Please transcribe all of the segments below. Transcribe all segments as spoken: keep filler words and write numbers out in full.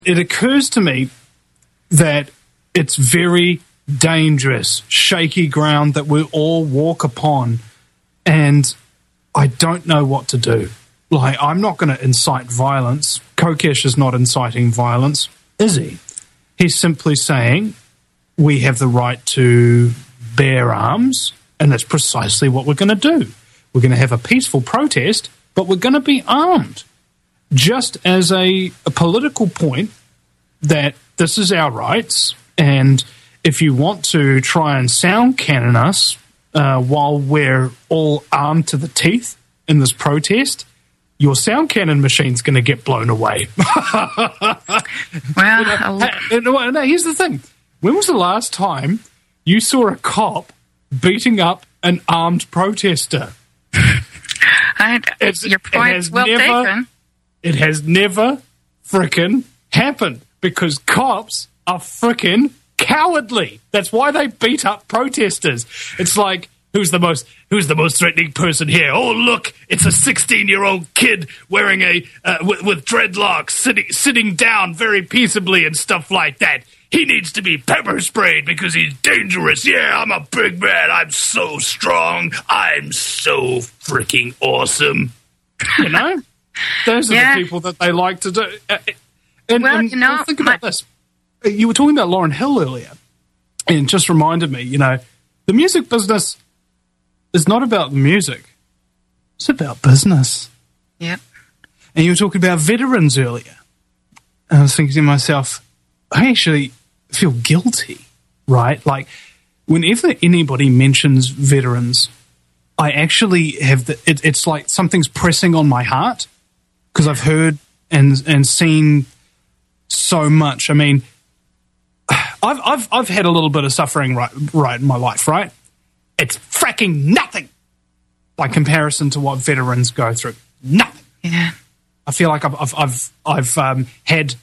It occurs to me that it's very dangerous, shaky ground that we all walk upon, and I don't know what to do. Like, I'm not going to incite violence. Kokesh is not inciting violence, is he? He's simply saying we have the right to bear arms, and that's precisely what we're going to do. We're going to have a peaceful protest, but we're going to be armed. Just as a, a political point that this is our rights, and if you want to try and sound cannon us uh, while we're all armed to the teeth in this protest, your sound cannon machine's going to get blown away. Well, you know, no, here's the thing. When was the last time you saw a cop beating up an armed protester? I, your point's well never, taken. It has never frickin' happened because cops are frickin' cowardly. That's why they beat up protesters. It's like, who's the most who's the most threatening person here? Oh, look, it's a sixteen-year-old kid wearing a uh, with, with dreadlocks, sitting sitting down very peaceably and stuff like that. He needs to be pepper sprayed because he's dangerous. Yeah, I'm a big man. I'm so strong. I'm so freaking awesome. You know, those are yeah. the people that they like to do. Uh, and, well, and you know, think about my- this. You were talking about Lauryn Hill earlier, and it just reminded me, you know, the music business is not about the music. It's about business. Yep. And you were talking about veterans earlier. And I was thinking to myself, I actually feel guilty, right? Like, whenever anybody mentions veterans, I actually have the, it, it's like something's pressing on my heart because I've heard and and seen so much. I mean, I've I've I've had a little bit of suffering right right in my life, right? It's fracking nothing by comparison to what veterans go through. Nothing. Yeah. I feel like I've I've I've, I've um, had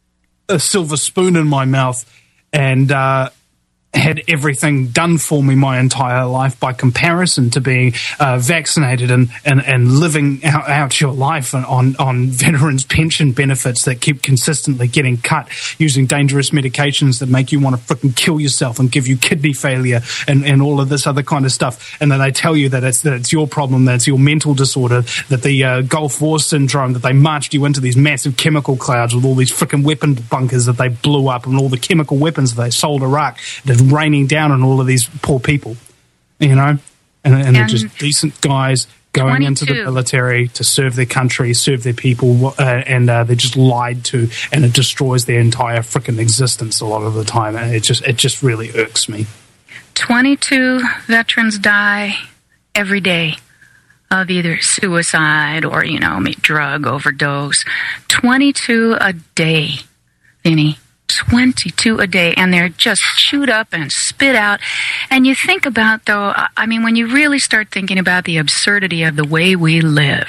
a silver spoon in my mouth and uh, had everything done for me my entire life by comparison to being uh, vaccinated and, and, and living out, out your life on, on veterans' pension benefits that keep consistently getting cut using dangerous medications that make you want to freaking kill yourself and give you kidney failure and, and all of this other kind of stuff. And then they tell you that it's, that it's your problem, that it's your mental disorder, that the uh, Gulf War syndrome, that they marched you into these massive chemical clouds with all these freaking weapon bunkers that they blew up and all the chemical weapons that they sold Iraq. That's raining down on all of these poor people, you know, and, and, and they're just decent guys going into the military to serve their country, serve their people, uh, and uh, they're just lied to, and it destroys their entire freaking existence a lot of the time, and it just it just really irks me. twenty-two veterans die every day of either suicide or, you know, drug overdose. twenty-two a day, Vinny. twenty-two a day, and they're just chewed up and spit out. And you think about, though, I mean, when you really start thinking about the absurdity of the way we live,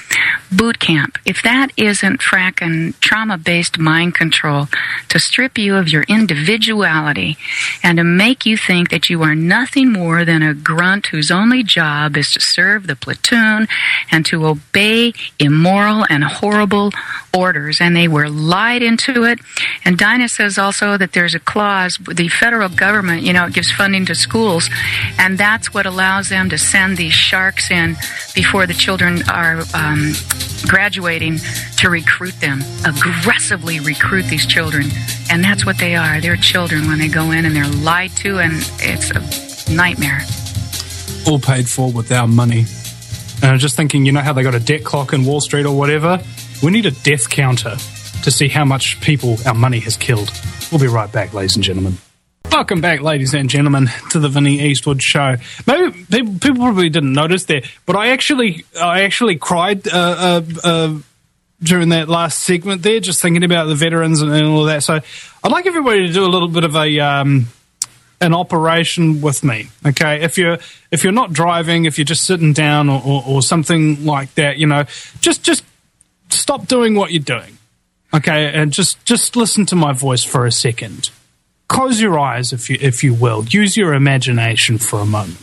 boot camp, if that isn't frackin' trauma-based mind control to strip you of your individuality and to make you think that you are nothing more than a grunt whose only job is to serve the platoon and to obey immoral and horrible orders, and they were lied into it. And Dinah says also that there's a clause, the federal government, you know, it gives funding to schools, and that's what allows them to send these sharks in before the children are um, graduating to recruit them, aggressively recruit these children. And that's what they are. They're children when they go in and they're lied to, and it's a nightmare. All paid for with our money. And I'm just thinking, you know how they got a debt clock in Wall Street or whatever? We need a death counter to see how much people our money has killed. We'll be right back, ladies and gentlemen. Welcome back, ladies and gentlemen, to the Vinny Eastwood Show. Maybe people, people probably didn't notice there, but I actually, I actually cried uh, uh, uh, during that last segment there, just thinking about the veterans and, and all of that. So I'd like everybody to do a little bit of a um, an operation with me. Okay, if you're if you're not driving, if you're just sitting down or, or, or something like that, you know, just just stop doing what you're doing. Okay, and just just listen to my voice for a second. Close your eyes, if you if you will. Use your imagination for a moment.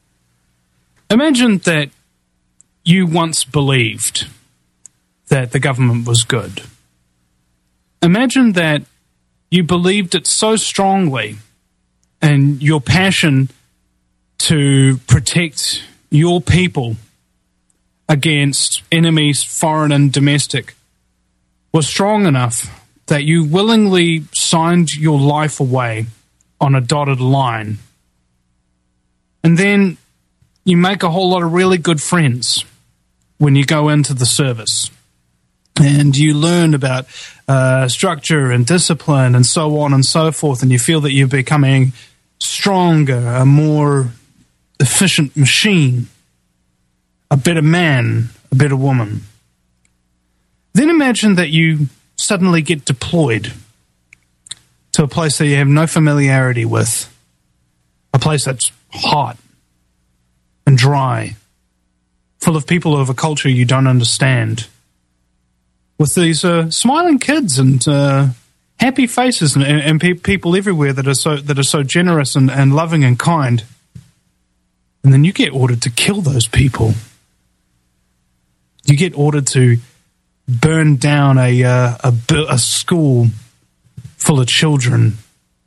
Imagine that you once believed that the government was good. imagine that you believed it so strongly, and your passion to protect your people against enemies, foreign and domestic, was strong enough that you willingly signed your life away on a dotted line. And then you make a whole lot of really good friends when you go into the service. And you learn about uh, structure and discipline and so on and so forth, and you feel that you're becoming stronger, a more efficient machine, a better man, a better woman. Then imagine that you suddenly get deployed to a place that you have no familiarity with, a place that's hot and dry, full of people of a culture you don't understand, with these uh, smiling kids and uh, happy faces and, and pe- people everywhere that are so that are so generous and, and loving and kind. And then you get ordered to kill those people. You get ordered to burn down a uh, a, a school full of children.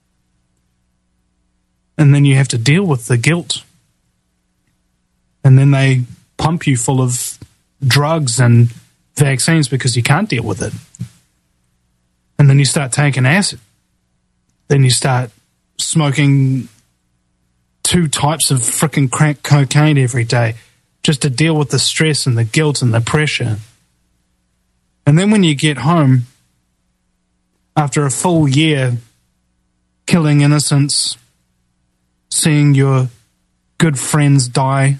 And then you have to deal with the guilt. And then they pump you full of drugs and vaccines because you can't deal with it. And then you start taking acid. Then you start smoking two types of frickin' crack cocaine every day just to deal with the stress and the guilt and the pressure. And then when you get home, after a full year killing innocents, seeing your good friends die,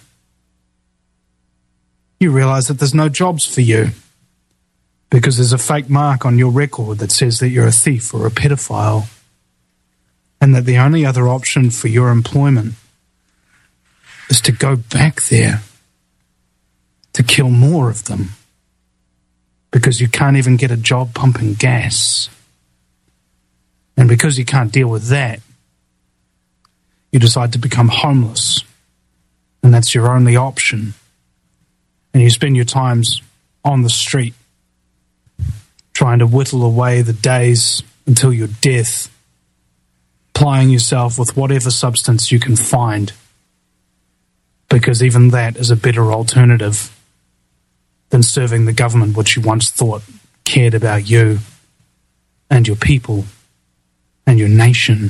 you realize that there's no jobs for you because there's a fake mark on your record that says that you're a thief or a pedophile, and that the only other option for your employment is to go back there to kill more of them because you can't even get a job pumping gas. And because you can't deal with that, you decide to become homeless, and that's your only option. And you spend your times on the street trying to whittle away the days until your death, plying yourself with whatever substance you can find, because even that is a better alternative than serving the government which you once thought cared about you and your people and your nation.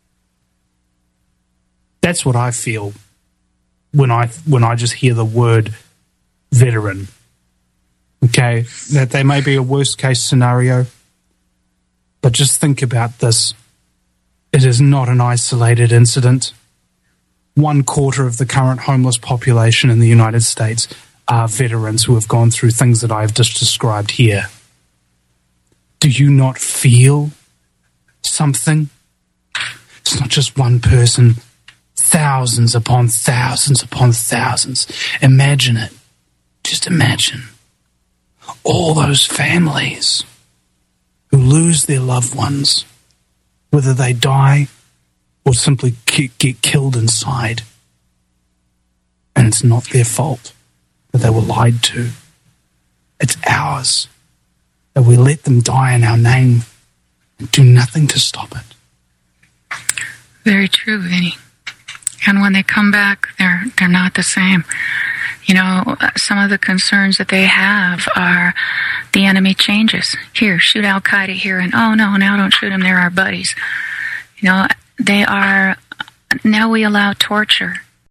That's what I feel when I when I just hear the word veteran. Okay, that they may be a worst case scenario, but just think about this. It is not an isolated incident. One quarter of the current homeless population in the United States are veterans who have gone through things that I have just described here. Do you not feel something? It's not just one person. Thousands upon thousands upon thousands. Imagine it. Just imagine. All those families who lose their loved ones, whether they die or simply get killed inside. And it's not their fault that they were lied to. It's ours that we let them die in our name and do nothing to stop it. Very true, Vinny. And when they come back, they're they're not the same. You know, some of the concerns that they have are the enemy changes. Here, shoot Al-Qaeda here, and oh no, now don't shoot them, they're our buddies. You know, they are, now we allow torture